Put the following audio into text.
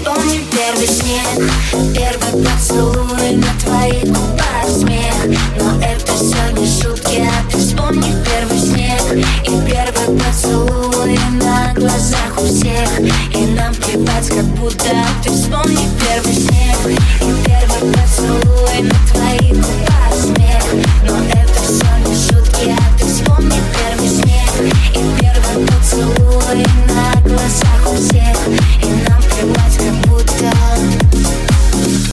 Вспомни первый снег, первый поцелуй, на твоих губах смех. Но это все не шутки, а ты вспомни первый снег и первый поцелуй на глазах у всех. И нам плевать, как будто